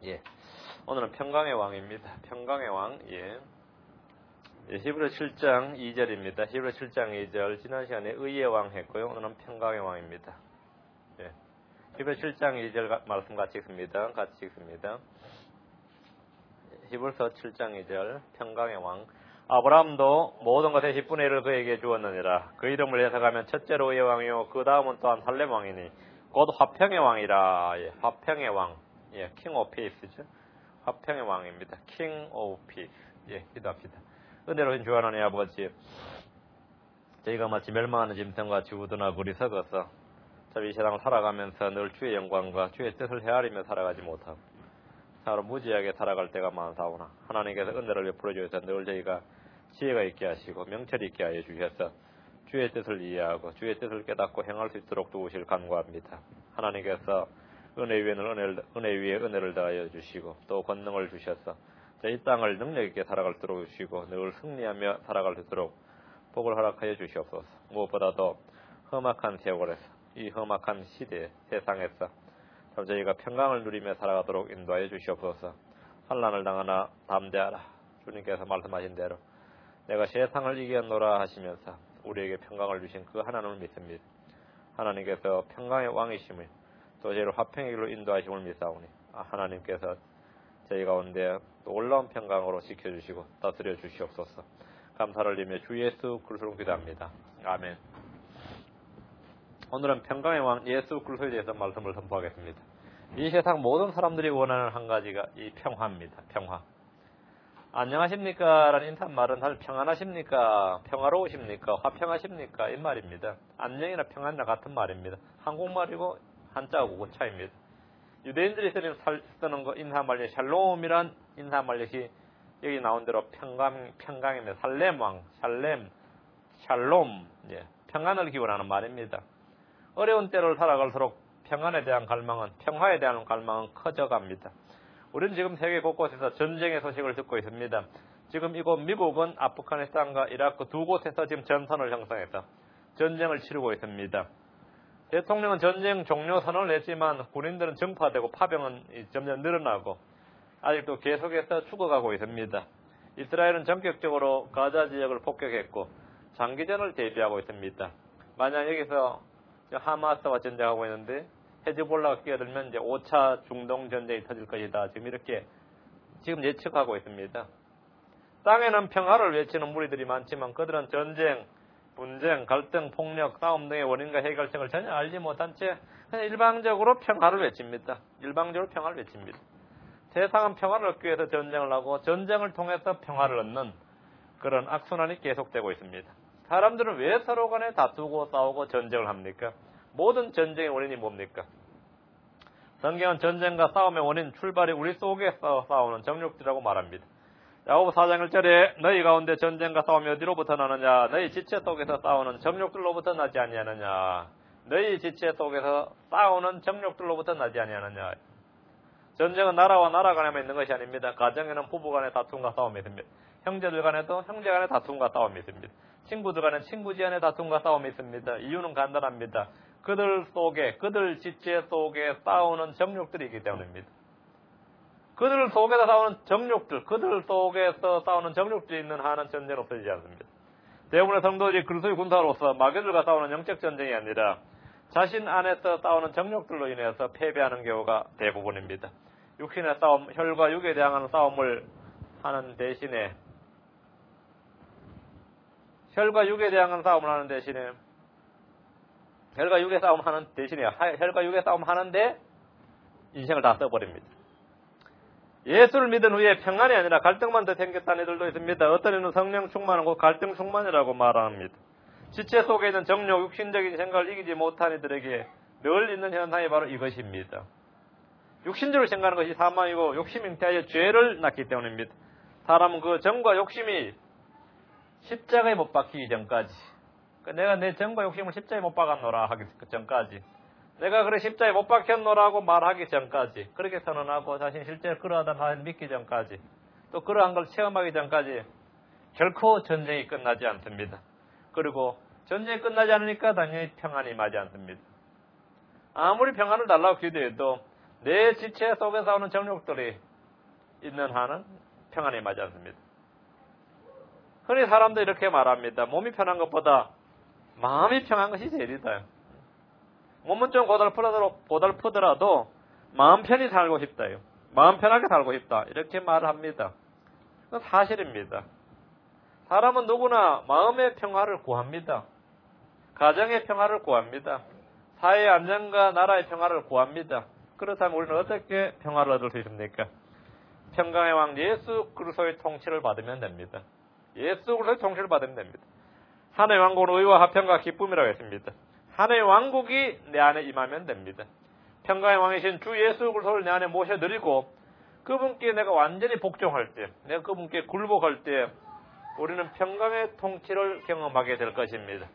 예. 오늘은 평강의 왕입니다. 평강의 왕. 예. 히브리 7장 2절입니다. 히브리 7장 2절. 지난 시간에 의의 왕 했고요. 오늘은 평강의 왕입니다. 예. 히브리 7장 2절 말씀 같이 읽습니다. 같이 읽습니다. 히브리서 7장 2절. 평강의 왕. 아브라함도 모든 것의 10분의 1을 그에게 주었느니라. 그 이름을 해석하면 첫째로 의의 왕이요 그 다음은 또한 살렘 왕이니 곧 화평의 왕이라. 예. 화평의 왕. 예. 킹 오브 피스죠. 화평의 왕입니다. 킹 오브 피스. 예. 기도합시다. 은혜로운 주 하나님 아버지, 저희가 마치 멸망하는 짐승과 지우드나 어리석어서 이 세상을 살아가면서 늘 주의 영광과 주의 뜻을 헤아리며 살아가지 못하고 서로 무지하게 살아갈 때가 많사오나 하나님께서 은혜를 베풀어 주셔서 늘 저희가 지혜가 있게 하시고 명철이 있게 하여 주셔서 주의 뜻을 이해하고 주의 뜻을 깨닫고 행할 수 있도록 도우실 간구합니다. 하나님께서 은혜 위에 은혜를 더하여 주시고 또 권능을 주셔서 이 땅을 능력 있게 살아갈 수 있도록 주시고 늘 승리하며 살아갈 수 있도록 복을 허락하여 주시옵소서. 무엇보다도 험악한 세월에서 이 험악한 시대 세상에서 저희가 평강을 누리며 살아가도록 인도하여 주시옵소서. 환난을 당하나 담대하라. 주님께서 말씀하신 대로 내가 세상을 이겼노라 하시면서 우리에게 평강을 주신 그 하나님을 믿습니다. 하나님께서 평강의 왕이심을 또 저희를 화평의 길로 인도하심을 믿사오니 하나님께서 저희 가운데 놀라운 평강으로 지켜주시고 다스려 주시옵소서. 감사를 드리며 주 예수 그리스도로 기도합니다. 아멘. 오늘은 평강의 왕 예수 그리스도에 대해서 말씀을 선포하겠습니다. 이 세상 모든 사람들이 원하는 한 가지가 이 평화입니다. 평화. 안녕하십니까? 라는 인사말은 사실 평안하십니까? 평화로우십니까? 화평하십니까? 이 말입니다. 안녕이나 평안이나 같은 말입니다. 한국말이고 한자하고 차이입니다. 유대인들이 쓰는 거 인사말 샬롬이란 인사말 역시 여기 나온 대로 평강입니다. 살렘 왕, 샬롬, 예, 평안을 기원하는 말입니다. 어려운 때를 살아갈수록 평안에 대한 갈망은 평화에 대한 갈망은 커져갑니다. 우리는 지금 세계 곳곳에서 전쟁의 소식을 듣고 있습니다. 지금 이곳 미국은 아프가니스탄과 이라크 두 곳에서 지금 전선을 형성해서 전쟁을 치르고 있습니다. 대통령은 전쟁 종료 선언을 했지만 군인들은 정파되고 파병은 점점 늘어나고 아직도 계속해서 죽어가고 있습니다. 이스라엘은 전격적으로 가자 지역을 폭격했고 장기전을 대비하고 있습니다. 만약 여기서 하마스와 전쟁하고 있는데 헤즈볼라가 끼어들면 이제 5차 중동 전쟁이 터질 것이다. 지금 이렇게 예측하고 있습니다. 땅에는 평화를 외치는 무리들이 많지만 그들은 전쟁, 분쟁, 갈등, 폭력, 싸움 등의 원인과 해결책을 전혀 알지 못한 채 그냥 일방적으로 평화를 외칩니다. 일방적으로 평화를 외칩니다. 세상은 평화를 얻기 위해서 전쟁을 하고 전쟁을 통해서 평화를 얻는 그런 악순환이 계속되고 있습니다. 사람들은 왜 서로 간에 다투고 싸우고 전쟁을 합니까? 모든 전쟁의 원인이 뭡니까? 성경은 전쟁과 싸움의 원인 출발이 우리 속에서 싸우는 정욕들이라고 말합니다. 야고보 4장 1절에 너희 가운데 전쟁과 싸움이 어디로부터 나느냐? 너희 지체 속에서 싸우는 정욕들로부터 나지 아니하느냐? 너희 지체 속에서 싸우는 정욕들로부터 나지 아니하느냐? 전쟁은 나라와 나라 간에만 있는 것이 아닙니다. 가정에는 부부 간의 다툼과 싸움이 있습니다. 형제들 간에도 형제 간의 다툼과 싸움이 있습니다. 친구들 간에 친구 지간의 다툼과 싸움이 있습니다. 이유는 간단합니다. 그들 지체 속에 싸우는 정욕들이 있기 때문입니다. 그들 속에서 싸우는 정욕들, 그들 속에서 싸우는 정욕들이 있는 한은 전쟁은 없어지지 않습니다. 대부분의 성도들이 그리스도의 군사로서 마귀들과 싸우는 영적 전쟁이 아니라 자신 안에서 싸우는 정욕들로 인해서 패배하는 경우가 대부분입니다. 육신의 싸움, 혈과 육에 대한 싸움을 하는 대신에 혈과 육에 싸움 하는데 인생을 다 써버립니다. 예수를 믿은 후에 평안이 아니라 갈등만 더 생겼다는 이들도 있습니다. 어떤 이는 성령 충만하고 갈등 충만이라고 말합니다. 지체 속에 있는 정욕, 육신적인 생각을 이기지 못한 이들에게 늘 있는 현상이 바로 이것입니다. 육신적으로 생각하는 것이 사망이고 욕심이 잉태하여 죄를 낳기 때문입니다. 사람은 그 정과 욕심이 십자가에 못 박히기 전까지, 내가 내 정과 욕심을 십자가에 못 박았노라 하기 전까지, 내가 그래 십자가에 못 박혔노라고 말하기 전까지, 그렇게 선언하고 자신이 실제로 그러하다 사실 믿기 전까지, 또 그러한 걸 체험하기 전까지 결코 전쟁이 끝나지 않습니다. 그리고 전쟁이 끝나지 않으니까 당연히 평안이 임하지 않습니다. 아무리 평안을 달라고 기도해도 내 지체 속에 싸우는 정욕들이 있는 한은 평안이 임하지 않습니다. 흔히 사람들이 이렇게 말합니다. 몸이 편한 것보다 마음이 평한 것이 제일이다. 몸은 좀 고달프더라도 마음 편히 살고 싶다요. 마음 편하게 살고 싶다. 이렇게 말을 합니다. 그건 사실입니다. 사람은 누구나 마음의 평화를 구합니다. 가정의 평화를 구합니다. 사회의 안정과 나라의 평화를 구합니다. 그렇다면 우리는 어떻게 평화를 얻을 수 있습니까? 평강의 왕 예수 그리스도의 통치를 받으면 됩니다. 예수 그리스도의 통치를 받으면 됩니다. 하나님의 왕국은 의와 화평과 기쁨이라고 했습니다. 하나님의 왕국이 내 안에 임하면 됩니다. 평강의 왕이신 주 예수 그리스도를 내 안에 모셔드리고 그분께 내가 완전히 복종할 때, 내가 그분께 굴복할 때 우리는 평강의 통치를 경험하게 될 것입니다.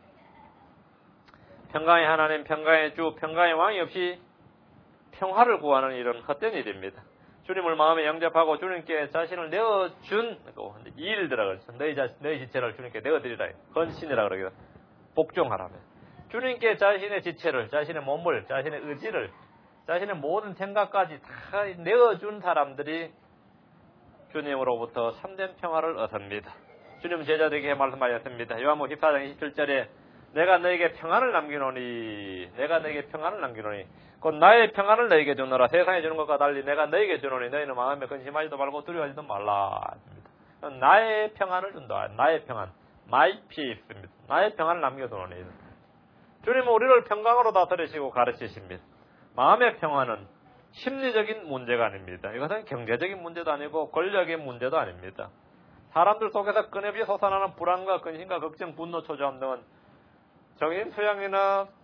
평강의 하나님, 평강의 주, 평강의 왕이 없이 평화를 구하는 일은 헛된 일입니다. 주님을 마음에 영접하고 주님께 자신을 내어준 이일드라 그랬어. 너희 지체를 주님께 내어드리라. 헌신이라 그러기도 복종하라며. 주님께 자신의 지체를, 자신의 몸을, 자신의 의지를, 자신의 모든 생각까지 다 내어준 사람들이 주님으로부터 참된 평화를 얻습니다. 주님은 제자들에게 말씀하셨습니다. 요한복음 14장 27절에 내가 너에게 평안을 남기노니 내가 너에게 평안을 남기노니 곧 나의 평안을 너에게 주노라. 세상에 주는 것과 달리 내가 너에게 주노니 너희는 마음에 근심하지도 말고 두려워하지도 말라. 나의 평안을 준다. 나의 평안. My peace입니다. 나의 평안을 남겨두노니. 주님은 우리를 평강으로 다스리시고 가르치십니다. 마음의 평안은 심리적인 문제가 아닙니다. 이것은 경제적인 문제도 아니고 권력의 문제도 아닙니다. 사람들 속에서 끊임없이 솟아나는 불안과 근심과 걱정, 분노, 초조함 등은 정신수양이나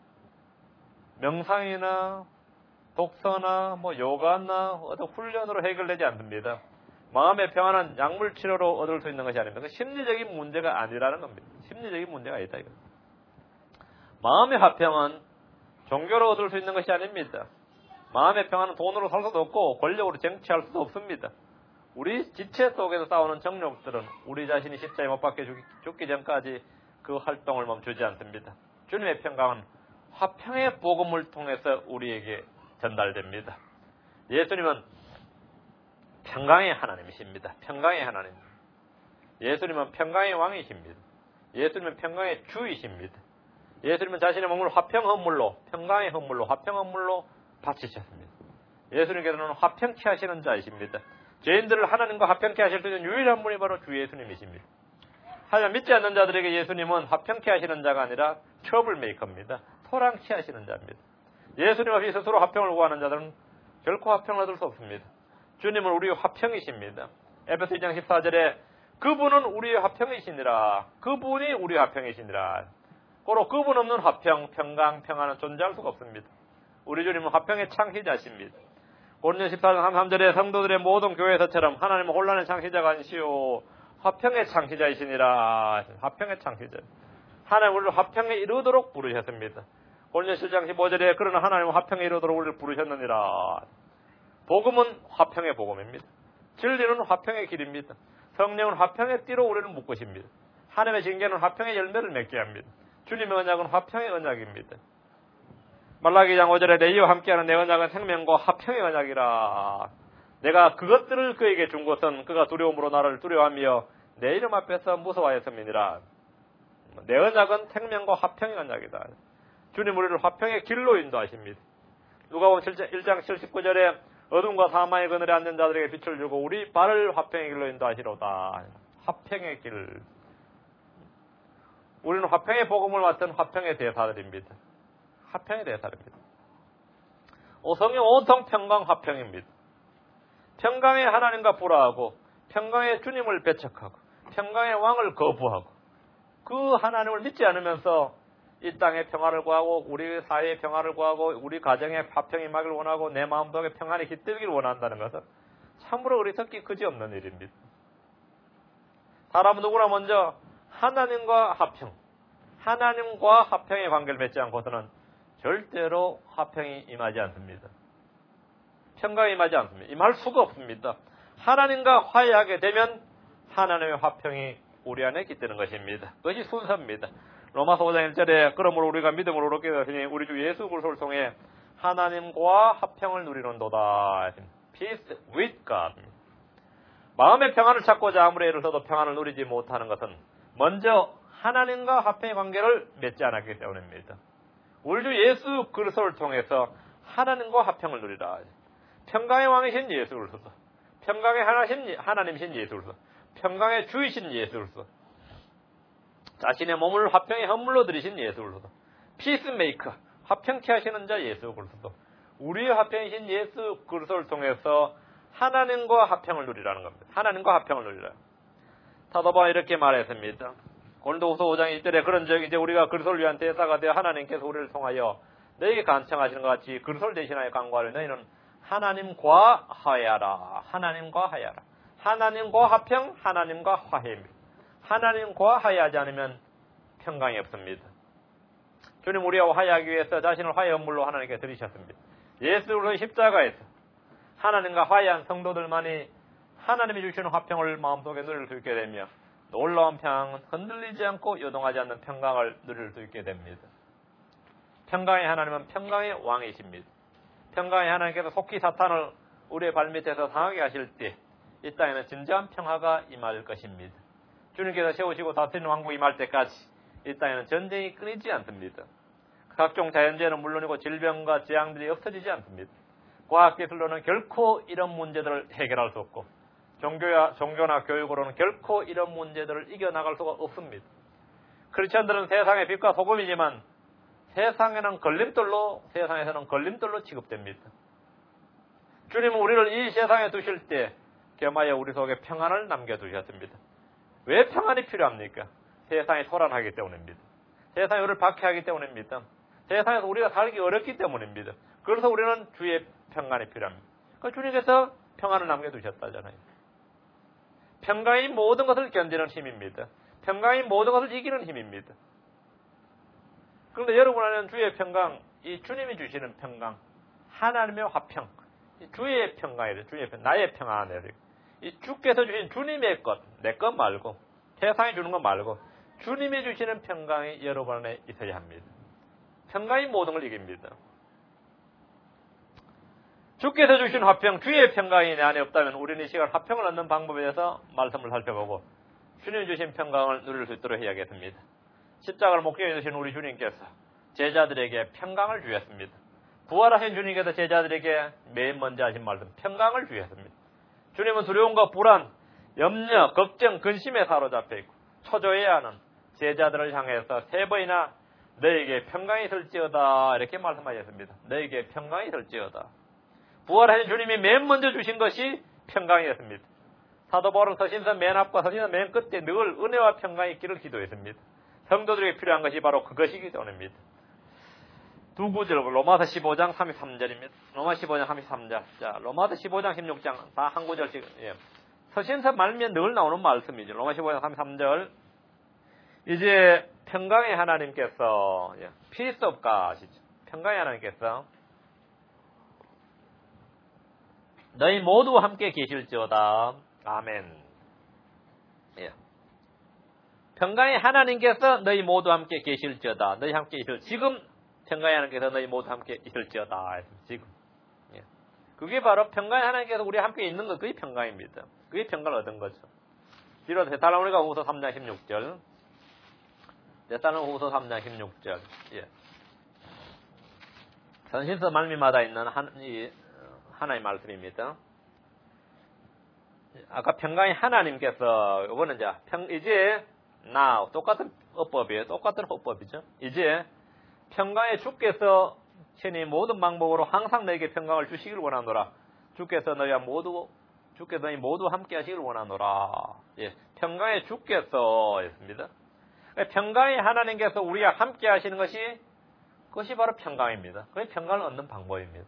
명상이나 독서나 요가나 어떤 훈련으로 해결되지 않습니다. 마음의 평안은 약물 치료로 얻을 수 있는 것이 아닙니다. 그 심리적인 문제가 아니라는 겁니다. 심리적인 문제가 아니다 이거. 마음의 화평은 종교로 얻을 수 있는 것이 아닙니다. 마음의 평안은 돈으로 살 수도 없고 권력으로 쟁취할 수도 없습니다. 우리 지체 속에서 싸우는 정욕들은 우리 자신이 십자가에 못 박혀 죽기 전까지 그 활동을 멈추지 않습니다. 주님의 평강은 화평의 복음을 통해서 우리에게 전달됩니다. 예수님은 평강의 하나님이십니다. 평강의 하나님. 예수님은 평강의 왕이십니다. 예수님은 평강의 주이십니다. 예수님은 자신의 몸을 화평 헌물로, 평강의 헌물로, 화평 헌물로 바치셨습니다. 예수님께서는 화평케 하시는 자이십니다. 죄인들을 하나님과 화평케 하실 수 있는 유일한 분이 바로 주 예수님이십니다. 하지만 믿지 않는 자들에게 예수님은 화평케 하시는 자가 아니라 트러블 메이커입니다. 토랑케 하시는 자입니다. 예수님 없이 스스로 화평을 구하는 자들은 결코 화평을 얻을 수 없습니다. 주님은 우리의 화평이십니다. 에베소 2장 14절에 그분은 우리의 화평이시니라. 그분이 우리의 화평이시니라. 고로 그분 없는 화평, 평강, 평안은 존재할 수가 없습니다. 우리 주님은 화평의 창시자십니다. 고린도서 14장 33절에 성도들의 모든 교회에서처럼 하나님은 혼란의 창시자가 아니시오 화평의 창시자이시니라. 화평의 창시자. 하나님 우리를 화평에 이루도록 부르셨습니다. 고린도서 7장 15절에 그러나 하나님은 화평에 이루도록 우리를 부르셨느니라. 복음은 화평의 복음입니다. 진리는 화평의 길입니다. 성령은 화평의 띠로 우리를 묶으십니다. 하나님의 징계는 화평의 열매를 맺게 합니다. 주님의 언약은 화평의 언약입니다. 말라기 2장 5절에 내 이와 함께하는 내 언약은 생명과 화평의 언약이라. 내가 그것들을 그에게 준 것은 그가 두려움으로 나를 두려워하며 내 이름 앞에서 무서워하였음이니라. 내 언약은 생명과 화평의 언약이다. 주님 우리를 화평의 길로 인도하십니다. 누가복음 1장 79절에 어둠과 사망의 그늘에 앉는 자들에게 빛을 주고 우리 발을 화평의 길로 인도하시로다. 화평의 길. 우리는 화평의 복음을 맡은 화평의 대사들입니다. 화평의 대사입니다. 오성이 온통 평강 화평입니다. 평강의 하나님과 불화하고 평강의 주님을 배척하고 평강의 왕을 거부하고 그 하나님을 믿지 않으면서 이 땅의 평화를 구하고 우리 사회의 평화를 구하고 우리 가정의 화평이 임하기를 원하고 내 마음속에 평안이 깃들기를 원한다는 것은 참으로 어리석기 그지없는 일입니다. 사람은 누구나 먼저 하나님과 화평의 관계를 맺지 않고서는 절대로 화평이 임하지 않습니다. 평강이 임하지 않습니다. 임할 수가 없습니다. 하나님과 화해하게 되면 하나님의 화평이 우리 안에 깃드는 것입니다. 그것이 순서입니다. 로마서 5장 1절에 그러므로 우리가 믿음으로 얻게 되었으니 우리 주 예수 그리스도를 통해 하나님과 화평을 누리는도다. Peace with God. 마음의 평안을 찾고자 아무리 애를 써도 평안을 누리지 못하는 것은 먼저 하나님과 화평의 관계를 맺지 않았기 때문입니다. 우리 주 예수 그리스도를 통해서 하나님과 화평을 누리라. 평강의 왕이신 예수 그리스도, 평강의 하나님이신 예수 그리스도, 평강의 주이신 예수 그리스도, 자신의 몸을 화평의 헌물로 드리신 예수 그리스도, 피스메이커, 화평케 하시는 자 예수 그리스도, 우리의 화평이신 예수 그리스도를 통해서 하나님과 화평을 누리라는 겁니다. 하나님과 화평을 누리라. 사도 바울이 이렇게 말했습니다. 고린도후서 5장 1절에 그런 적 이제 우리가 그리스도를 위한 대사가 되어 하나님께서 우리를 통하여 너에게 간청하시는 것 같이 그리스도를 대신하여 간구하려 너희는 하나님과 화해하라. 하나님과 화해하라. 하나님과 화평, 하나님과 화해입니다. 하나님과 화해하지 않으면 평강이 없습니다. 주님 우리와 화해하기 위해서 자신을 화해 헌물로 하나님께 드리셨습니다. 예수 그리스도의 십자가에서 하나님과 화해한 성도들만이 하나님이 주시는 화평을 마음속에 누릴 수 있게 되며 놀라운 평안은 흔들리지 않고 요동하지 않는 평강을 누릴 수 있게 됩니다. 평강의 하나님은 평강의 왕이십니다. 평강의 하나님께서 속히 사탄을 우리의 발밑에서 상하게 하실 때 이 땅에는 진정한 평화가 임할 것입니다. 주님께서 세우시고 다스리는 왕국이 임할 때까지 이 땅에는 전쟁이 끊이지 않습니다. 각종 자연재해는 물론이고 질병과 재앙들이 없어지지 않습니다. 과학기술로는 결코 이런 문제들을 해결할 수 없고 종교나 교육으로는 결코 이런 문제들을 이겨나갈 수가 없습니다. 크리스천들은 세상의 빛과 소금이지만 세상에서는 걸림돌로 취급됩니다. 주님은 우리를 이 세상에 두실 때 겸하여 우리 속에 평안을 남겨두셨습니다. 왜 평안이 필요합니까? 세상이 소란하기 때문입니다. 세상이 우리를 박해하기 때문입니다. 세상에서 우리가 살기 어렵기 때문입니다. 그래서 우리는 주의 평안이 필요합니다. 그러니까 주님께서 평안을 남겨두셨다잖아요. 평강이 모든 것을 견디는 힘입니다. 평강이 모든 것을 이기는 힘입니다. 그런데 여러분 안에는 주의 평강, 이 주님이 주시는 평강, 하나님의 화평, 주의 평강이래. 주의 평강, 나의 평안이래. 이 주께서 주신 주님의 것, 내 것 말고, 세상이 주는 것 말고, 주님이 주시는 평강이 여러분 안에 있어야 합니다. 평강이 모든 걸 이깁니다. 주께서 주신 화평, 주의 평강이 내 안에 없다면 우리는 이 시간 화평을 얻는 방법에 대해서 말씀을 살펴보고 주님이 주신 평강을 누릴 수 있도록 해야겠습니다. 십자가를 목전에 두신 우리 주님께서 제자들에게 평강을 주셨습니다. 부활하신 주님께서 제자들에게 맨 먼저 하신 말씀, 평강을 주셨습니다. 주님은 두려움과 불안, 염려, 걱정, 근심에 사로잡혀 있고 초조해야 하는 제자들을 향해서 3번이나 너에게 평강이 있을지어다 이렇게 말씀하셨습니다. 너에게 평강이 있을지어다. 부활하신 주님이 맨 먼저 주신 것이 평강이었습니다. 사도 바울은 서신서 맨 앞과 서신서 맨 끝에 늘 은혜와 평강이 있기를 기도했습니다. 성도들에게 필요한 것이 바로 그것이기 때문입니다. 두 구절, 로마서 15장 33절입니다. 로마서 15장 33절. 자, 로마서 15장 16장 다 한 구절씩. 예. 서신서 말면 늘 나오는 말씀이죠. 로마서 15장 33절. 이제 평강의 하나님께서 Peace of God, 평강의 하나님께서 너희 모두와 함께 계실지어다. 아멘. 예. 평강의 하나님께서 너희 모두와 함께 계실지어다. 너희 함께 있을 지금 평강의 하나님께서 너희 모두 함께 있을지어다. 지금. 예. 그게 바로 평강의 하나님께서 우리 함께 있는 것, 그게 평강입니다. 그게 평강을 얻은 거죠. 뒤로 데살로니가 후서 3장 16절. 데살로니가 후서 3장 16절. 예. 선신서 말미마다 있는 하나의 말씀입니다. 아까 평강의 하나님께서 이거는 이제 똑같은 어법이에요. 똑같은 어법이죠. 이제 평강의 주께서 신이 모든 방법으로 항상 너에게 평강을 주시기를 원하노라. 주께서 너희 모두 함께 하시기를 원하노라. 예, 평강의 주께서 했습니다. 평강의 하나님께서 우리와 함께 하시는 그것이 바로 평강입니다. 그게 평강을 얻는 방법입니다.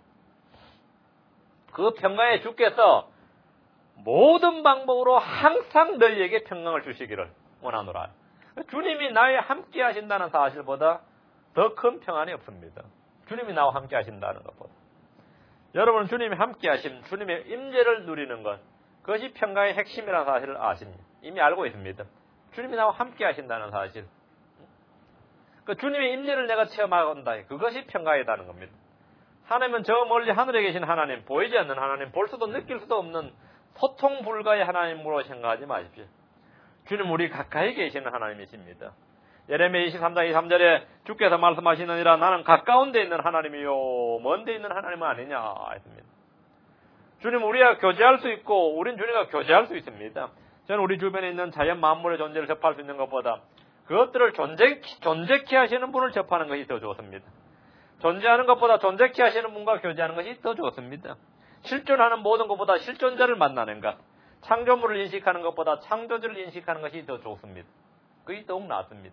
그 평강의 주께서 모든 방법으로 항상 너희에게 평강을 주시기를 원하노라. 주님이 나와 함께 하신다는 사실보다 더 큰 평안이 없습니다. 주님이 나와 함께 하신다는 것보다. 여러분은 주님이 함께 하신 주님의 임재를 누리는 것, 그것이 평강의 핵심이라는 사실을 아십니다. 이미 알고 있습니다. 주님이 나와 함께 하신다는 사실. 그 주님의 임재를 내가 체험한다. 그것이 평강이라는 겁니다. 하나님은 저 멀리 하늘에 계신 하나님, 보이지 않는 하나님, 볼 수도 느낄 수도 없는 소통 불가의 하나님으로 생각하지 마십시오. 주님 우리 가까이 계시는 하나님이십니다. 예레미야 23장 23절에 주께서 말씀하시느니라 나는 가까운 데 있는 하나님이요 먼 데 있는 하나님은 아니냐 했습니다. 주님 우리와 교제할 수 있고 우린 주님과 교제할 수 있습니다. 저는 우리 주변에 있는 자연 만물의 존재를 접할 수 있는 것보다 그것들을 존재케 하시는 분을 접하는 것이 더 좋습니다. 존재하는 것보다 존재케 하시는 분과 교제하는 것이 더 좋습니다. 실존하는 모든 것보다 실존자를 만나는 것, 창조물을 인식하는 것보다 창조주를 인식하는 것이 더 좋습니다. 그게 더욱 낫습니다.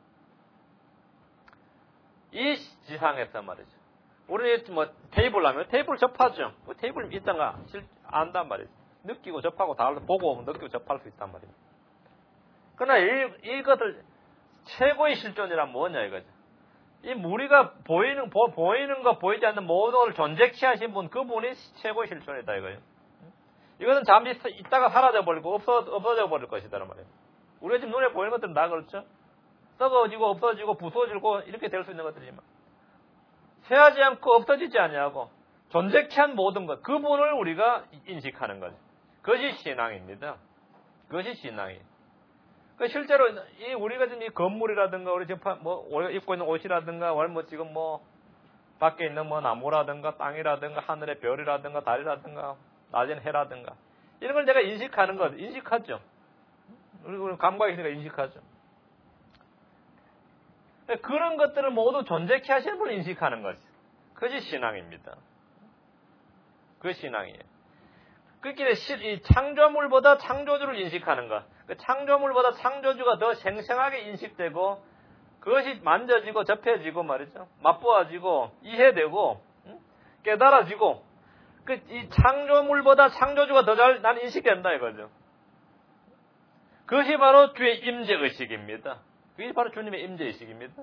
이 지상에서 말이죠. 우리 테이블 하면 테이블 접하죠. 테이블 있던가 안단 말이죠. 느끼고 접하고 다 보고 느끼고 접할 수 있단 말이에요. 그러나 이것을 최고의 실존이란 뭐냐 이거죠. 이 우리가 보이는 거 보이지 않는 모든 걸 존재케 하신 분 그분이 최고의 실존이다 이거예요. 이것은 잠시 있다가 사라져 버리고 없어져 버릴 것이다 말이에요. 우리가 지금 눈에 보이는 것들은 다 그렇죠. 썩어지고 없어지고 부서지고 이렇게 될 수 있는 것들이지만 쇠하지 않고 없어지지 아니하고 존재케 한 모든 것 그분을 우리가 인식하는 거죠. 그것이 신앙입니다. 그것이 신앙이에요. 실제로 우리가 지금 이 건물이라든가 우리 지금 우리가 입고 있는 옷이라든가 지금 밖에 있는 나무라든가 땅이라든가 하늘의 별이라든가 달이라든가 낮은 해라든가 이런 걸 내가 인식하는 것 인식하죠. 우리 감각이 있으니까 인식하죠. 그런 것들을 모두 존재케 하시는 분을 인식하는 거죠. 그것이 신앙입니다. 그것이 신앙이에요. 그렇게 이 창조물보다 창조주를 인식하는 것. 그 창조물보다 창조주가 더 생생하게 인식되고 그것이 만져지고 접해지고 말이죠. 맛보아지고 이해되고 깨달아지고 이 창조물보다 창조주가 더 잘 난 인식된다 이거죠. 그것이 바로 주의 임재의식입니다. 그게 바로 주님의 임재의식입니다.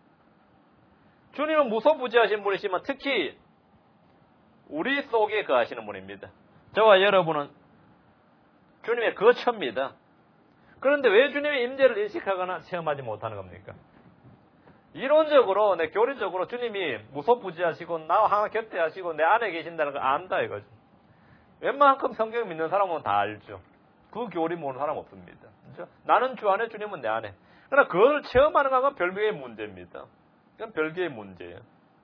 주님은 무소부지하신 분이시지만 특히 우리 속에 거하시는 분입니다. 저와 여러분은 주님의 거처입니다. 그런데 왜 주님의 임재를 인식하거나 체험하지 못하는 겁니까? 이론적으로, 교리적으로 주님이 무소부지하시고 나와 항상 곁에 하시고 내 안에 계신다는 걸 안다 이거죠. 웬만큼 성경 믿는 사람은 다 알죠. 그 교리 모르는 사람 없습니다. 그렇죠? 나는 주 안에, 주님은 내 안에. 그러나 그걸 체험하는 건 별개의 문제입니다. 그건 별개의 문제예요.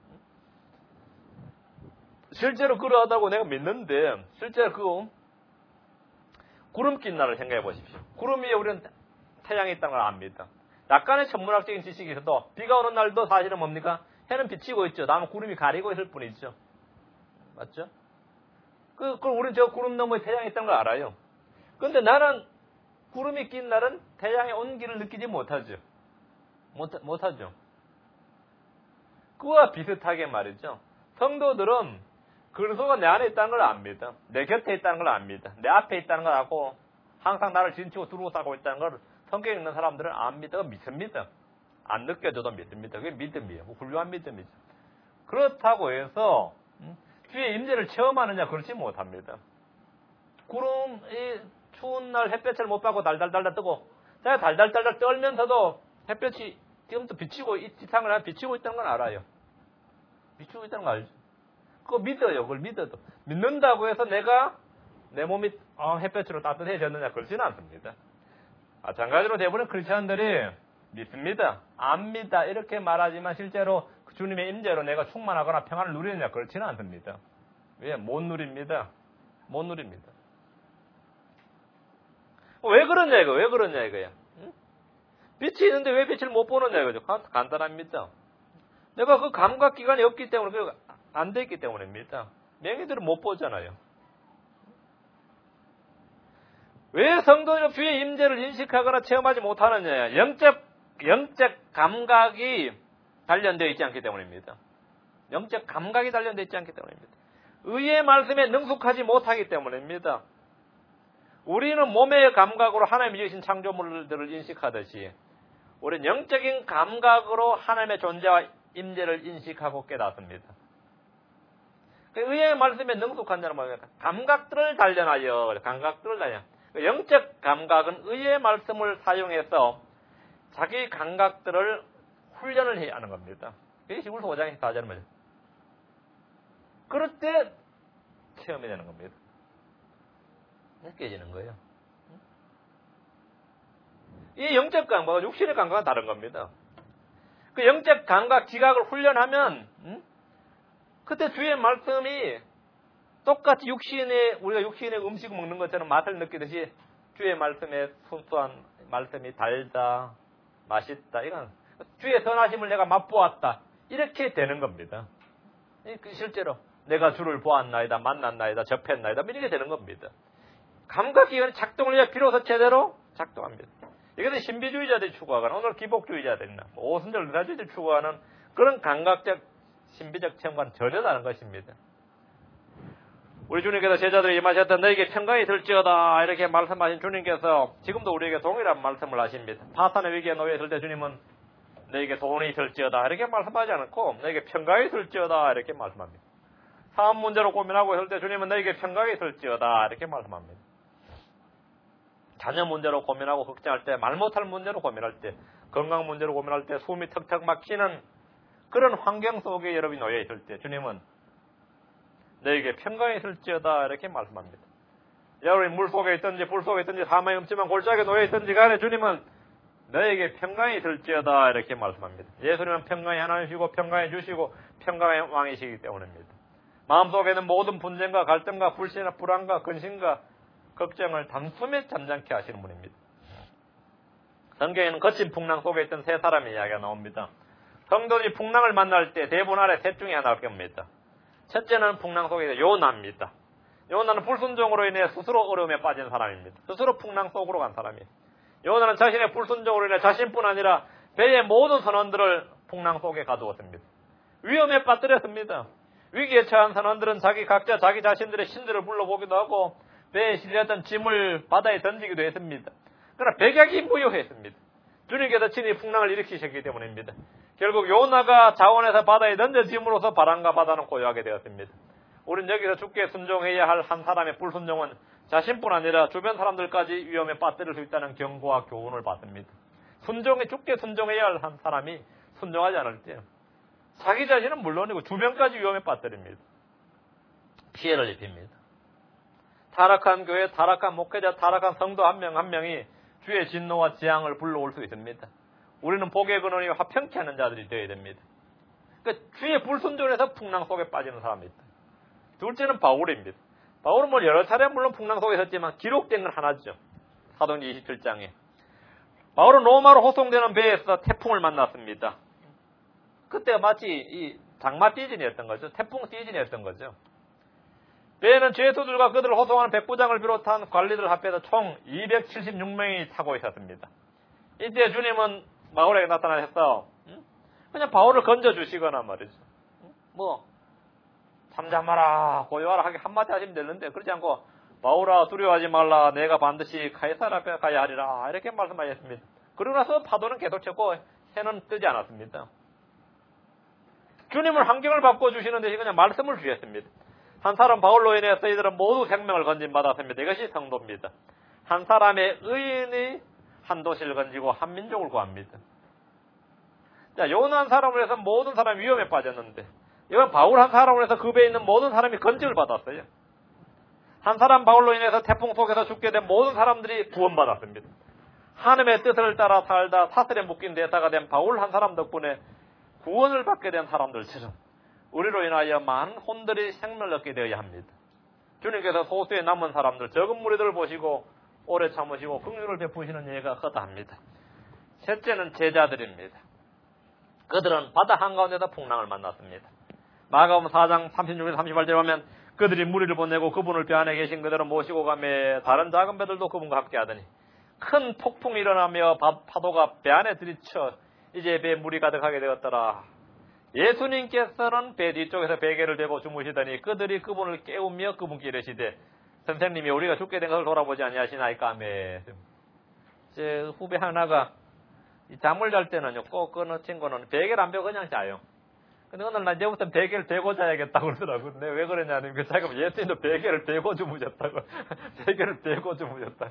실제로 그러하다고 내가 믿는데 실제로 그 구름 낀 날을 생각해 보십시오. 구름 위에 우리는 태양이 있다는 걸 압니다. 약간의 천문학적인 지식이 있어도 비가 오는 날도 사실은 뭡니까? 해는 비치고 있죠. 다음은 구름이 가리고 있을 뿐이죠. 맞죠? 그걸 우리는 저 구름 너머에 태양이 있다는 걸 알아요. 그런데 나는 구름이 낀 날은 태양의 온기를 느끼지 못하죠. 못하죠. 그와 비슷하게 말이죠. 성도들은 그리스도가 내 안에 있다는 걸 압니다. 내 곁에 있다는 걸 압니다. 내 앞에 있다는 걸 알고 항상 나를 진치고 두루싸고 있다는 걸 성경 읽는 사람들은 압니다. 믿습니다. 안 느껴져도 믿습니다. 그게 믿음이에요. 훌륭한 믿음이죠. 그렇다고 해서 주의 임재를 체험하느냐 그렇지 못합니다. 구름이 추운 날 햇볕을 못 받고 달달달달 뜨고 제가 달달달달 떨면서도 햇볕이 지금도 비치고 이 지상을 비치고 있다는 걸 알아요. 비치고 있다는 걸 알죠. 그거 믿어요. 그걸 믿어도. 믿는다고 해서 내가 내 몸이 햇볕으로 따뜻해졌느냐 그렇지는 않습니다. 마찬가지로 대부분 크리스천들이 믿습니다. 압니다. 이렇게 말하지만 실제로 주님의 임재로 내가 충만하거나 평안을 누리느냐 그렇지는 않습니다. 왜? 못 누립니다. 못 누립니다. 왜 그러냐 이거? 왜 그러냐 이거야? 응? 빛이 있는데 왜 빛을 못 보느냐 이거죠. 간단합니다. 내가 그 감각 기관이 없기 때문에 안 됐기 때문입니다. 맹인들은 못 보잖아요. 왜 성도가 주의 임재를 인식하거나 체험하지 못하느냐? 영적 감각이 단련되어 있지 않기 때문입니다. 영적 감각이 단련되어 있지 않기 때문입니다. 의의 말씀에 능숙하지 못하기 때문입니다. 우리는 몸의 감각으로 하나님이 지으신 창조물들을 인식하듯이 우리는 영적인 감각으로 하나님의 존재와 임재를 인식하고 깨닫습니다. 의의 말씀에 능숙한 자는 뭐입니까? 감각들을 단련하여, 감각들을 단련. 영적 감각은 의의 말씀을 사용해서 자기 감각들을 훈련을 해야 하는 겁니다. 그게 히브리서 5장 14절입니다. 그럴 때 체험이 되는 겁니다. 느껴지는 거예요. 이 영적 감각과 육신의 감각은 다른 겁니다. 그 영적 감각, 지각을 훈련하면 그때 주의 말씀이 똑같이 우리가 육신의 음식 먹는 것처럼 맛을 느끼듯이 주의 말씀에 순수한 말씀이 달다, 맛있다, 이건 주의 선하심을 내가 맛보았다, 이렇게 되는 겁니다. 실제로 내가 주를 보았나이다, 만났나이다, 접했나이다, 이렇게 되는 겁니다. 감각기관이 작동을 해야 비로소 제대로 작동합니다. 이것은 신비주의자들이 추구하거나 오늘 기복주의자들이나 오순절 의사주의자들이 추구하는 그런 감각적 신비적 체험과는 전혀 다른 것입니다. 우리 주님께서 제자들이 임하셨던 너에게 평강이 들지어다 이렇게 말씀하신 주님께서 지금도 우리에게 동일한 말씀을 하십니다. 파산의 위기에 놓여 있을 때 주님은 너에게 돈이 들지어다 이렇게 말씀하지 않고 너에게 평강이 들지어다 이렇게 말씀합니다. 사업 문제로 고민하고 있을 때 주님은 너에게 평강이 들지어다 이렇게 말씀합니다. 자녀 문제로 고민하고 걱정할 때, 말 못할 문제로 고민할 때, 건강 문제로 고민할 때, 숨이 턱턱 막히는 그런 환경 속에 여러분이 놓여 있을 때 주님은 너에게 평강이 있을지어다 이렇게 말씀합니다. 여러분이 물 속에 있든지 불 속에 있든지 사망의 음침한 골짜기에 놓여 있든지 간에 주님은 너에게 평강이 있을지어다 이렇게 말씀합니다. 예수님은 평강이 하나님이시고 평강이 주시고 평강의 왕이시기 때문입니다. 마음속에는 모든 분쟁과 갈등과 불신과 불안과 근심과 걱정을 단숨에 잠잠케 하시는 분입니다. 성경에는 거친 풍랑 속에 있던 세 사람의 이야기가 나옵니다. 성도들이 풍랑을 만날 때 대부분 아래 셋 중에 하나일 겁니다. 첫째는 풍랑 속에 요나입니다. 요나는 불순종으로 인해 스스로 어려움에 빠진 사람입니다. 스스로 풍랑 속으로 간 사람이에요. 요나는 자신의 불순종으로 인해 자신뿐 아니라 배의 모든 선원들을 풍랑 속에 가두었습니다. 위험에 빠뜨렸습니다. 위기에 처한 선원들은 각자 자기 자신들의 신들을 불러보기도 하고 배에 실렸던 짐을 바다에 던지기도 했습니다. 그러나 백약이 무효했습니다. 주님께서 친히 풍랑을 일으키셨기 때문입니다. 결국 요나가 자원해서 바다에 던져짐으로써 바람과 바다는 고요하게 되었습니다. 우리는 여기서 주께 순종해야 할 한 사람의 불순종은 자신뿐 아니라 주변 사람들까지 위험에 빠뜨릴 수 있다는 경고와 교훈을 받습니다. 주께 순종해야 할 한 사람이 순종하지 않을 때 자기 자신은 물론이고 주변까지 위험에 빠뜨립니다. 피해를 입힙니다. 타락한 교회, 타락한 목회자, 타락한 성도 한 명 한 명이 주의 진노와 재앙을 불러올 수 있습니다. 우리는 복의 근원이 화평케 하는 자들이 되어야 됩니다. 그러니까 주의 불순종에서 풍랑 속에 빠지는 사람이 있다. 둘째는 바울입니다. 바울은 여러 차례 물론 풍랑 속에 있었지만 기록된 건 하나죠. 사도행전 27장에. 바울은 로마로 호송되는 배에서 태풍을 만났습니다. 그때가 마치 이 장마 시즌이었던 거죠. 태풍 시즌이었던 거죠. 배에는 죄수들과 그들을 호송하는 백부장을 비롯한 관리들 합해서 총 276명이 타고 있었습니다. 이때 주님은 바울에게 나타나셔서 그냥 바울을 건져주시거나 말이죠. 잠잠하라, 고요하라 하게 한마디 하시면 되는데 그러지 않고 바울아 두려워하지 말라, 내가 반드시 가이사랴 앞에 가야 하리라 이렇게 말씀하셨습니다. 그러고 나서 파도는 계속 쳤고 해는 뜨지 않았습니다. 주님은 환경을 바꿔주시는 대신 그냥 말씀을 주셨습니다. 한 사람 바울로 인해서 이들은 모두 생명을 건진받았습니다. 이것이 성도입니다. 한 사람의 의인이 한 도시를 건지고 한 민족을 구합니다. 자, 요나 한 사람을 해서 모든 사람이 위험에 빠졌는데 이건 바울 한 사람을 해서 그 배에 있는 모든 사람이 건짐을 받았어요. 한 사람 바울로 인해서 태풍 속에서 죽게 된 모든 사람들이 구원받았습니다. 하나님의 뜻을 따라 살다 사슬에 묶인 대사가 된 바울 한 사람 덕분에 구원을 받게 된 사람들처럼 우리로 인하여 많은 혼들이 생명을 얻게 되어야 합니다. 주님께서 소수의 남은 사람들, 적은 무리들을 보시고 오래 참으시고 긍휼을 베푸시는 예가 허다합니다. 셋째는 제자들입니다. 그들은 바다 한가운데서 풍랑을 만났습니다. 마가복음 4장 36에서 38절에 보면 그들이 무리를 보내고 그분을 배 안에 계신 그대로 모시고 가며 다른 작은 배들도 그분과 함께 하더니 큰 폭풍이 일어나며 파도가 배 안에 들이쳐 이제 배에 물이 가득하게 되었더라. 예수님께서는 배 뒤쪽에서 베개를 대고 주무시더니 그들이 그분을 깨우며 그분께 이르시되 선생님이 우리가 죽게 된 것을 돌아보지 아니하시나이까 하며 제 후배 하나가 잠을 잘 때는요 꼭 그는 친구는 베개를 안 베고 그냥 자요. 근데 오늘 나 이제부터 베개를 베고 자야겠다고 그러더라고. 근데 왜 그러냐면 자기가 예수님도 베개를 베고 주무셨다고. 베개를 베고 주무셨다.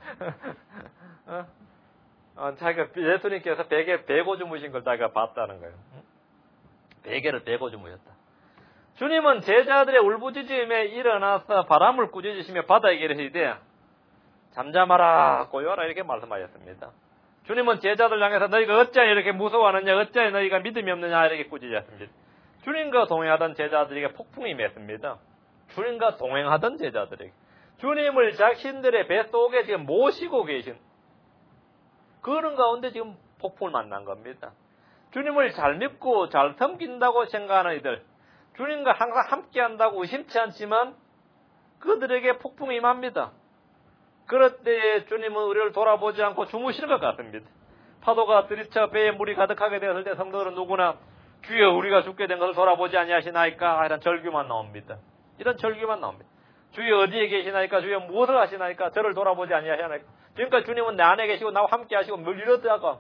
자기가 예수님께서 베개 베고 주무신 걸 자기가 봤다는 거예요. 베개를 베고 주무셨다. 주님은 제자들의 울부짖음에 일어나서 바람을 꾸짖으시며 바다에게 이르시되 잠잠하라 고요하라 이렇게 말씀하셨습니다. 주님은 제자들 향해서 너희가 어찌하여 이렇게 무서워하느냐, 어찌하여 너희가 믿음이 없느냐 이렇게 꾸짖으셨습니다. 주님과 동행하던 제자들에게 폭풍이 임했습니다. 주님과 동행하던 제자들에게 주님을 자신들의 뱃속에 지금 모시고 계신 그런 가운데 지금 폭풍을 만난 겁니다. 주님을 잘 믿고 잘 섬긴다고 생각하는 이들, 주님과 항상 함께한다고 의심치 않지만 그들에게 폭풍이 임합니다. 그럴 때에 주님은 우리를 돌아보지 않고 주무시는 것 같습니다. 파도가 들이쳐 배에 물이 가득하게 되었을 때 성도들은 누구나 주여 우리가 죽게 된 것을 돌아보지 아니하시나이까 이런 절규만 나옵니다. 이런 절규만 나옵니다. 주여 어디에 계시나이까, 주여 무엇을 하시나이까, 저를 돌아보지 아니하시나이까. 지금까지 주님은 내 안에 계시고 나와 함께 하시고 뭘 이러다가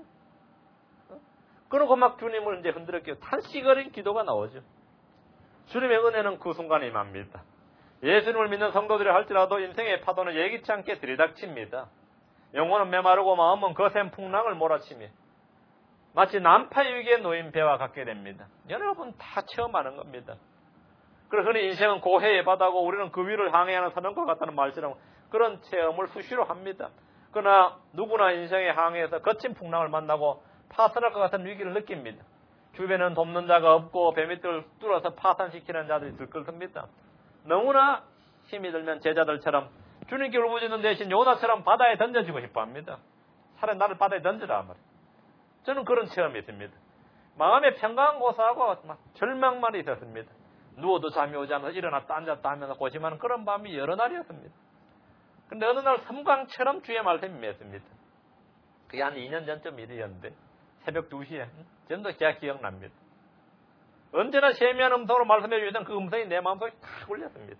그러고 막 주님을 이제 흔들었기에 탄식거린 기도가 나오죠. 주님의 은혜는 그 순간에 임합니다. 예수님을 믿는 성도들이 할지라도 인생의 파도는 예기치 않게 들이닥칩니다. 영혼은 메마르고 마음은 거센 풍랑을 몰아치며 마치 난파 위기에 놓인 배와 같게 됩니다. 여러분 다 체험하는 겁니다. 그래서 흔히 인생은 고해의 바다고 우리는 그 위를 항해하는 선원과 같다는 말처럼 그런 체험을 수시로 합니다. 그러나 누구나 인생의 항해에서 거친 풍랑을 만나고 파산할 것 같은 위기를 느낍니다. 주변에는 돕는 자가 없고 배 밑을 뚫어서 파산시키는 자들이 들끓습니다. 너무나 힘이 들면 제자들처럼 주님께 울부짖는 대신 요나처럼 바다에 던져지고 싶어합니다. 차라리 나를 바다에 던지라 말이에요. 저는 그런 체험이 있습니다. 마음의 평강한 고사하고 막 절망만 있었습니다. 누워도 잠이 오지 않아서 일어났다 앉았다 하면서 고심하는 그런 밤이 여러 날이었습니다. 그런데 어느 날 섬광처럼 주의 말씀이 임했습니다. 그게 한 2년 전쯤 일이었는데 새벽 2시에 전도 제가 기억납니다. 언제나 세미한 음성으로 말씀해 주시던 그 음성이 내 마음속에 탁 울렸습니다.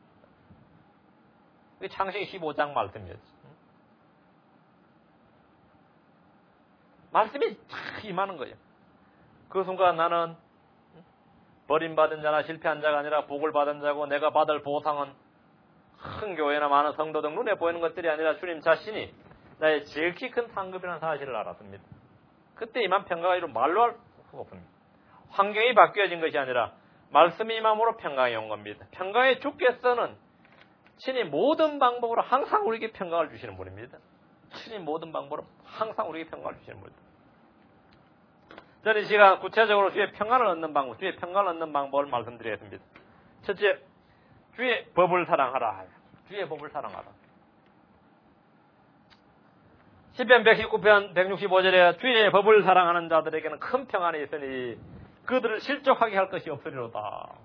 그게 창세기 15장 말씀이었죠. 말씀이 탁 임하는 거예요. 그 순간 나는 버림받은 자나 실패한 자가 아니라 복을 받은 자고 내가 받을 보상은 큰 교회나 많은 성도 등 눈에 보이는 것들이 아니라 주님 자신이 나의 지극히 큰 상급이라는 사실을 알았습니다. 그때 임한 평강이 말로 할 수가 없습니다. 환경이 바뀌어진 것이 아니라 말씀이 임함으로 평강이 온 겁니다. 평강의 주께서는 친히 모든 방법으로 항상 우리에게 평강을 주시는 분입니다. 친히 모든 방법으로 항상 우리에게 평강을 주시는 분입니다. 저는 이 시간 구체적으로 주의 평강을 얻는 방법, 주의 평강을 얻는 방법을 말씀드리겠습니다. 첫째, 주의 법을 사랑하라. 주의 법을 사랑하라. 시편 119편 165절에 주의 법을 사랑하는 자들에게는 큰 평안이 있으니 그들을 실족하게 할 것이 없으리로다.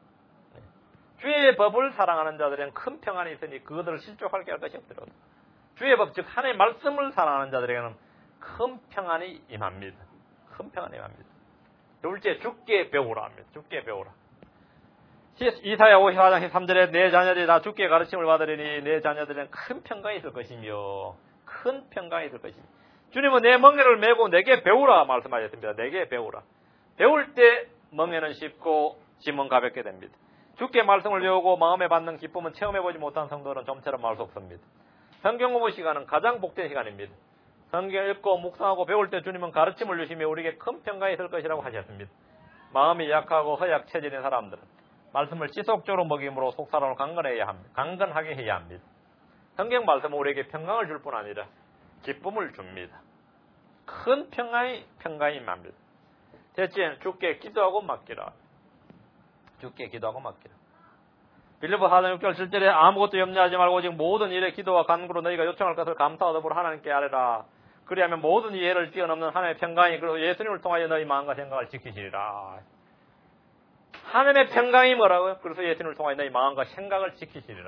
주의 법을 사랑하는 자들에게는 큰 평안이 있으니 그들을 실족하게 할 것이 없으리로다. 주의 법, 즉 하나님의 말씀을 사랑하는 자들에게는 큰 평안이 임합니다. 큰 평안이 임합니다. 둘째, 주께 배우라 합니다. 주께 배우라. 이사야 54장 13절에 내 자녀들이 다 주께 가르침을 받으리니 내 자녀들은 큰 평강이 있을 것이며 큰 평강이 있을 것이며 주님은 내 멍에를 메고 내게 배우라 말씀하셨습니다. 내게 배우라. 배울 때 멍에는 쉽고 짐은 가볍게 됩니다. 주께 말씀을 배우고 마음에 받는 기쁨은 체험해보지 못한 성도는 좀처럼 말 수 없습니다. 성경 공부 시간은 가장 복된 시간입니다. 성경 읽고 묵상하고 배울 때 주님은 가르침을 주시며 우리에게 큰 평강이 있을 것이라고 하셨습니다. 마음이 약하고 허약 체질인 사람들은 말씀을 지속적으로 먹임으로 속사람을 강건해야 합니다. 강건하게 해야 합니다. 성경 말씀은 우리에게 평강을 줄 뿐 아니라 기쁨을 줍니다. 큰 평강이 임합니다. 대신 주께 기도하고 맡기라. 주께 기도하고 맡기라. 빌립보 4장 6절 7절에 아무것도 염려하지 말고 지금 모든 일에 기도와 간구로 너희가 요청할 것을 감사와 더불어 하나님께 아뢰라. 그리하면 모든 이해를 뛰어넘는 하나님의 평강이 그리고 예수님을 통하여 너희 마음과 생각을 지키시리라. 하나님의 평강이 뭐라고요? 그래서 예수님을 통하여 너희 마음과 생각을 지키시리라.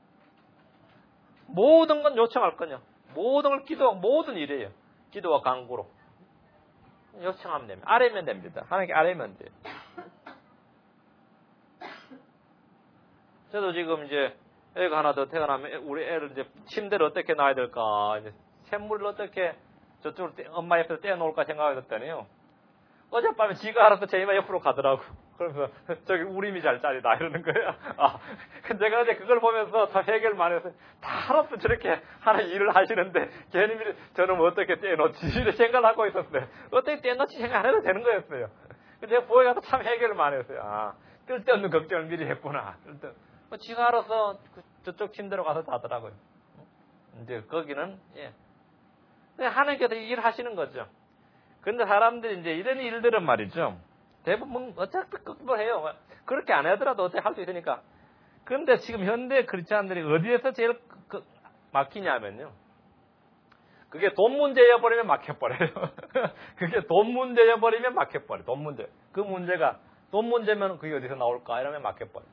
모든 건 요청할 거냐? 모든 걸 모든 일이에요. 기도와 간구로. 요청하면 됩니다. 아뢰면 됩니다. 하나님께 아뢰면 돼요. 저도 지금 이제 애가 하나 더 태어나면 우리 애를 이제 침대를 어떻게 놔야 될까? 이제 샘물을 어떻게 저쪽으로 엄마 옆에서 떼어놓을까 생각했더니요. 어젯밤에 지가 알아서 제 이마 옆으로 가더라고. 그러면서 저기 우림이 잘 짜리다 이러는 거예요. 제가 어제 그걸 보면서 참 해결만 해서 다 알아서 저렇게 하는 일을 하시는데 괜히 저는 어떻게 떼어놓지 이렇게 생각을 하고 있었어요. 어떻게 떼어놓지 생각 안 해도 되는 거였어요. 제가 보에 가서 참 해결만 했어요. 쓸데없는 걱정을 미리 했구나. 지가 알아서 저쪽 침대로 가서 자더라고요. 이제 거기는 하나님께서 일하시는 거죠. 그런데 사람들이 이제 이런 일들은 말이죠. 대부분 어차피 뭐 해요. 그렇게 안 하더라도 어차피 할 수 있으니까. 그런데 지금 현대 크리스찬들이 어디에서 제일 막히냐면요. 그게 돈 문제여버리면 막혀버려요. 그게 돈 문제여버리면 막혀버려요. 돈 문제. 그 문제가 돈 문제면 그게 어디서 나올까? 이러면 막혀버려요.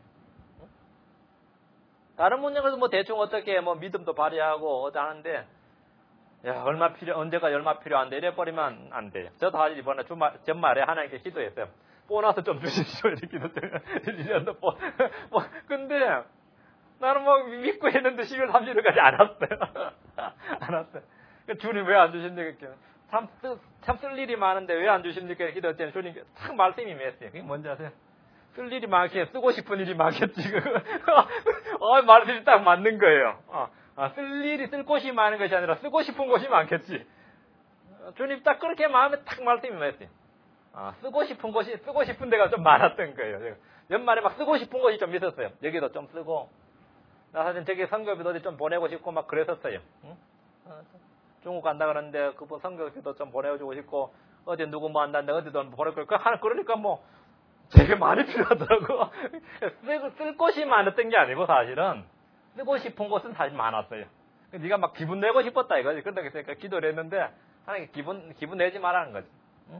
다른 문제는 뭐 대충 어떻게 뭐 믿음도 발휘하고 어디 하는데 언제가 얼마 필요한데 이래버리면 안 돼요. 저도 사실 이번에 전말에 하나님께 기도했어요. 보너스 좀 주십시오. 이렇게 기도했어요. 1년도 근데 나는 뭐 믿고 했는데 12월 31일까지 안 왔어요. 안 왔어요. 주님 왜 안 주십니까? 참 쓸 일이 많은데 왜 안 주십니까? 기도했더니 주님께 딱 말씀이 맺었어요. 그게 뭔지 아세요? 쓸 일이 많게 쓰고 싶은 일이 많겠지. 말씀이 딱 맞는 거예요. 쓸 일이 쓸 곳이 많은 것이 아니라 쓰고 싶은 곳이 많겠지. 주님 딱 그렇게 마음에 딱 말씀이 맺었어요. 쓰고 싶은 데가 좀 많았던 거예요. 연말에 막 쓰고 싶은 곳이 좀 있었어요. 여기도 좀 쓰고, 나 사실 저기 선교비도 어디 좀 보내고 싶고 막 그랬었어요. 응? 중국 간다 그러는데 그 선교비도 좀 보내주고 싶고, 어디 누구 뭐 한다는데 어디도 보낼 걸. 그러니까 뭐 되게 많이 필요하더라고. 쓸 곳이 많았던 게 아니고 사실은 쓰고 싶은 곳은 사실 많았어요. 네가 막 기분 내고 싶었다 이거지. 그러니까 기도를 했는데 하나님 기분 내지 말라는 거지. 응?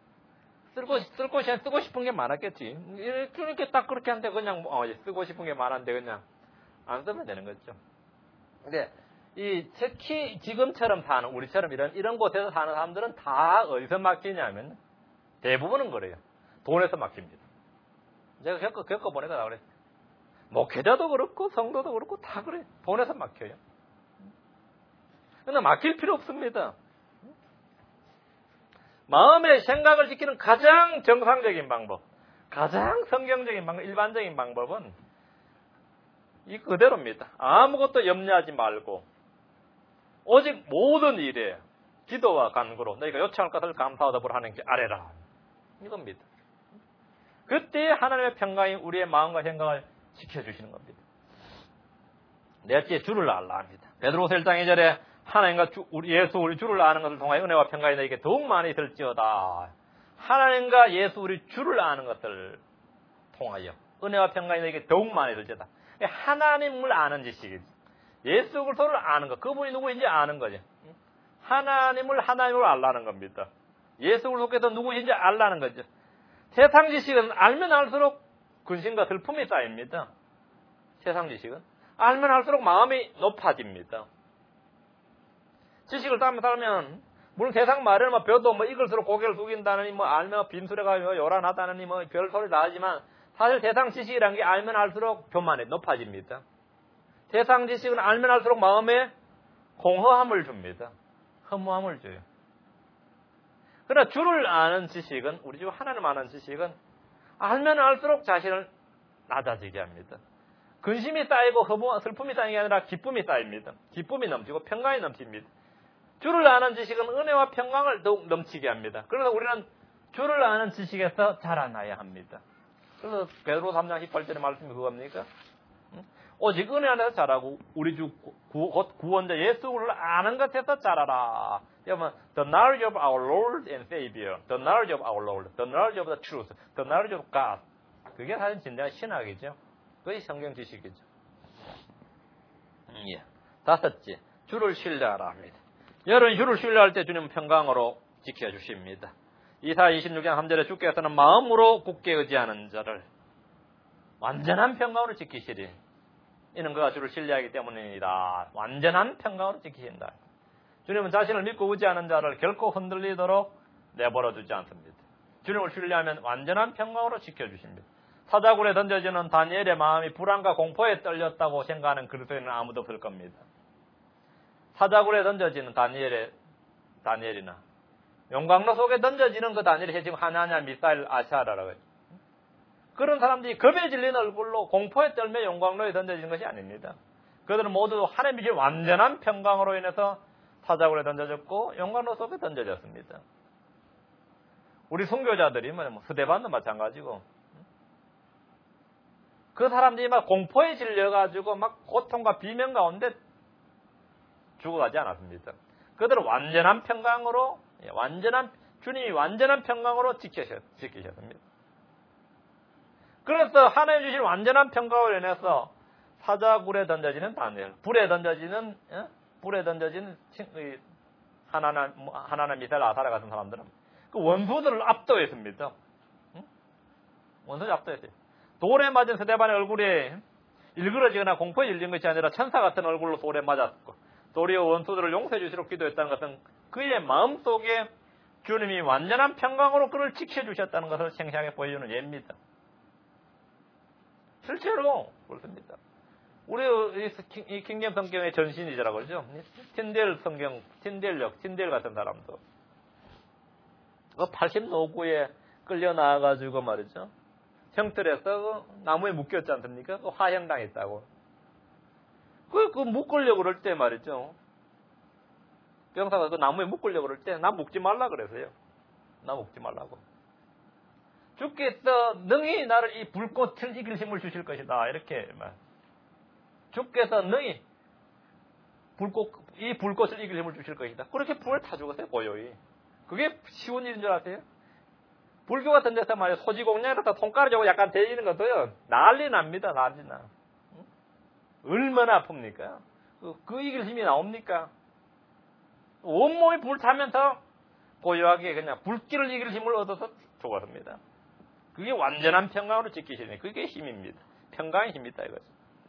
쓰고 싶은 게 많았겠지. 그렇게 딱 그렇게 한데 그냥 쓰고 싶은 게 많은데 그냥 안 쓰면 되는 거죠. 근데 특히 지금처럼 사는 우리처럼 이런 곳에서 사는 사람들은 다 어디서 막히냐면 대부분은 그래요. 돈에서 막힙니다. 제가 겪어보니까 다 그랬어요. 목회자도 그렇고 성도도 그렇고 다 그래요. 돈에서 막혀요. 근데 막힐 필요 없습니다. 마음의 생각을 지키는 가장 정상적인 방법, 가장 성경적인 방법, 일반적인 방법은 이 그대로입니다. 아무것도 염려하지 말고 오직 모든 일에 기도와 간구로 너희가 요청할 것을 감사하도록 하는 게 아래라. 이겁니다. 그때 하나님의 평강이 우리의 마음과 생각을 지켜주시는 겁니다. 넷째, 주를 알라 합니다. 베드로서 1장 2절에 하나님과 예수 우리 주를 아는 것을 통하여 은혜와 평강이 너에게 더욱 많이 있을지어다. 하나님과 예수 우리 주를 아는 것을 통하여 은혜와 평강이 너에게 더욱 많이 있을지어다. 하나님을 아는 지식이지. 예수 그리스도를 아는 것. 그분이 누구인지 아는 거죠. 하나님을 알라는 겁니다. 예수 그리스도께서 누구인지 알라는 거죠. 세상 지식은 알면 알수록 근심과 슬픔이 쌓입니다. 세상 지식은 알면 알수록 마음이 높아집니다. 지식을 따면 물론 세상 말에는 뭐 벼도 뭐 익을수록 고개를 숙인다느니 뭐 알면 빈수레가 요란하다느니 뭐 별 소리 나지만 사실 세상 지식이라는 게 알면 알수록 교만이 높아집니다. 세상 지식은 알면 알수록 마음에 공허함을 줍니다. 허무함을 줘요. 그러나 주를 아는 지식은, 우리 주 하나님 아는 지식은 알면 알수록 자신을 낮아지게 합니다. 근심이 쌓이고 슬픔이 쌓이는 게 아니라 기쁨이 쌓입니다. 기쁨이 넘치고 평강이 넘칩니다. 주를 아는 지식은 은혜와 평강을 더욱 넘치게 합니다. 그래서 우리는 주를 아는 지식에서 자라나야 합니다. 그래서 베드로 3장 18절의 말씀이 그겁니까? 오직 은혜 안에서 자라고 우리 주 구원자 예수를 아는 것에서 자라라. 여러분, the knowledge of our Lord and Savior, the knowledge of our Lord, the knowledge of the truth, the knowledge of God. 그게 사실 진정한 신학이죠. 그게 성경 지식이죠. 다섯째, 주를 신뢰하라 합니다. 여러분, 주를 신뢰할 때 주님은 평강으로 지켜주십니다. 이사야 26장 3절에 주께서는 마음으로 굳게 의지하는 자를 완전한 평강으로 지키시리. 이는 그가 주를 신뢰하기 때문입니다. 완전한 평강으로 지키신다. 주님은 자신을 믿고 의지하는 자를 결코 흔들리도록 내버려 두지 않습니다. 주님을 신뢰하면 완전한 평강으로 지켜주십니다. 사자굴에 던져지는 다니엘의 마음이 불안과 공포에 떨렸다고 생각하는 그리스도인은 아무도 없을 겁니다. 사자굴에 던져지는 다니엘이나 용광로 속에 던져지는 그 다니엘이 지금 하나냐, 미사일, 아샤라라고 해요. 그런 사람들이 겁에 질린 얼굴로 공포에 떨며 용광로에 던져지는 것이 아닙니다. 그들은 모두 하나님이 주신 완전한 평강으로 인해서 사자굴에 던져졌고 용광로 속에 던져졌습니다. 우리 선교자들이 스데반도 마찬가지고 그 사람들이 막 공포에 질려가지고 막 고통과 비명 가운데 죽어가지 않았습니다. 그들은 완전한 평강으로, 주님이 완전한 평강으로 지키셨습니다. 그래서 하나님 주신 완전한 평강으로 인해서 사자굴에 던져지는 다니엘, 불에 던져지는 하나나 미사엘, 아사라 같은 사람들은 그 원수들을 압도했습니다. 원수를 압도했어요. 돌에 맞은 스데반의 얼굴에 일그러지거나 공포에 질린 것이 아니라 천사 같은 얼굴로 돌에 맞았고, 도리어 원수들을 용서해 주시도록 기도했다는 것은 그의 마음속에 주님이 완전한 평강으로 그를 지켜주셨다는 것을 생생하게 보여주는 예입니다. 실제로 그렇습니다. 우리 이 킹잼 성경의 전신이라고 그러죠. 틴델 성경, 틴델 같은 사람도 그 80노구에 끌려 나와가지고 말이죠. 형틀에서 그 나무에 묶였지 않습니까? 그 화형당했다고. 그 묶으려고 그럴 때 말이죠. 병사가 그 나무에 묶으려고 그럴 때 나 묶지 말라 그래서요. 나 묶지 말라고. 주께서 능히 나를 이 불꽃을 이길 힘을 주실 것이다. 이렇게 말. 주께서 능히 이 불꽃을 이길 힘을 주실 것이다. 그렇게 불을 타 죽었어요, 고요히. 그게 쉬운 일인 줄 아세요? 불교 같은 데서 말이에요. 소지공양에다 손가락 저고 약간 대지는 것도요, 난리 납니다, 난리 나. 얼마나 아픕니까? 그 이길 힘이 나옵니까? 온몸이 불타면서 고요하게 그냥 불길을 이길 힘을 얻어서 죽었습니다. 그게 완전한 평강으로 지키시네. 그게 힘입니다. 평강의 힘이다, 이거죠.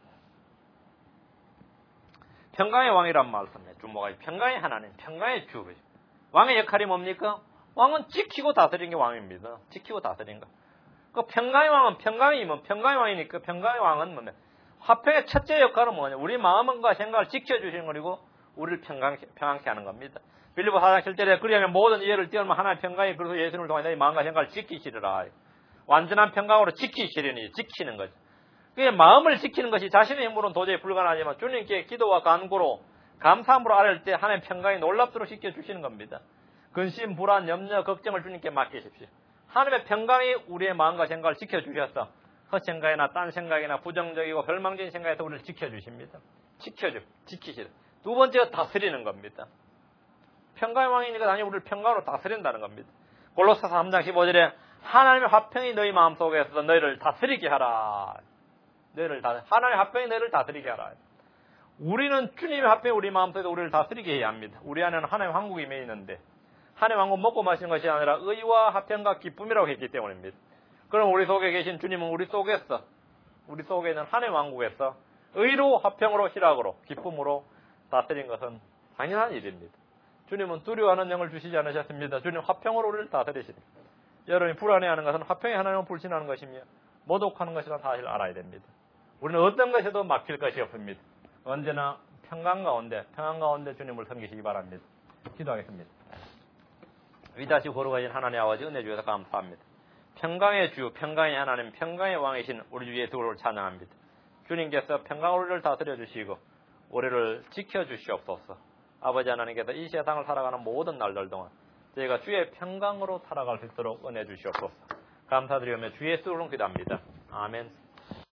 평강의 왕이란 말씀이에요. 주목하기. 평강의 하나님, 평강의 주. 왕의 역할이 뭡니까? 왕은 지키고 다스리는 게 왕입니다. 지키고 다스리는 거. 그 평강의 왕은 평강의 임은 평강의 왕이니까 평강의 왕은 뭐냐? 화평의 첫째 역할은 뭐냐? 우리 마음과 생각을 지켜주시는 거리고 우리를 평안케 하는 겁니다. 빌립보 4장 7절에 그리하면 모든 이해를 뛰어넘어 하나님의 평강이 그리스도 예수님을 통해 내 마음과 생각을 지키시리라. 완전한 평강으로 지키시려니 지키는 거죠. 그게 마음을 지키는 것이 자신의 힘으로는 도저히 불가능하지만 주님께 기도와 간구로 감사함으로 아뢰을 때 하나님의 평강이 놀랍도록 지켜주시는 겁니다. 근심, 불안, 염려, 걱정을 주님께 맡기십시오. 하나님의 평강이 우리의 마음과 생각을 지켜주셔서 헛생각이나 딴 생각이나 부정적이고 멸망적인 생각에서 우리를 지켜주십니다. 지키시다. 두 번째가 다스리는 겁니다. 평강의 왕이니까 당연히 우리를 평강으로 다스린다는 겁니다. 골로새서 3장 15절에 하나님의 화평이 너희 마음속에서 너희를 다스리게 하라. 하나님의 화평이 너희를 다스리게 하라. 우리는 주님의 화평이 우리 마음속에 우리를 다스리게 해야 합니다. 우리 안에는 하나님의 왕국이 임해 있는데 하나님의 왕국 먹고 마시는 것이 아니라 의와 화평과 기쁨이라고 했기 때문입니다. 그럼 우리 속에 계신 주님은 우리 속에 있는 하나님의 왕국에서 의로 화평으로 희락으로 기쁨으로 다스린 것은 당연한 일입니다. 주님은 두려워하는 영을 주시지 않으셨습니다. 주님 화평으로 우리를 다스리십니다. 여러분이 불안해하는 것은 화평의 하나님을 불신하는 것이며 모독하는 것이라는 사실을 알아야 됩니다. 우리는 어떤 것에도 막힐 것이 없습니다. 언제나 평강 가운데 주님을 섬기시기 바랍니다. 기도하겠습니다. 위대하시고 거룩하신 하나님 아버지 은혜 주셔서 감사합니다. 평강의 주, 평강의 하나님, 평강의 왕이신 우리 주 예수 그리스도를 찬양합니다. 주님께서 평강으로 우리를 다스려 주시고 우리를 지켜 주시옵소서. 아버지 하나님께서 이 세상을 살아가는 모든 날들 동안 저희가 주의 평강으로 살아갈 수 있도록 은혜 주시옵소서. 감사드리며 주 예수 이름으로 기도합니다. 아멘.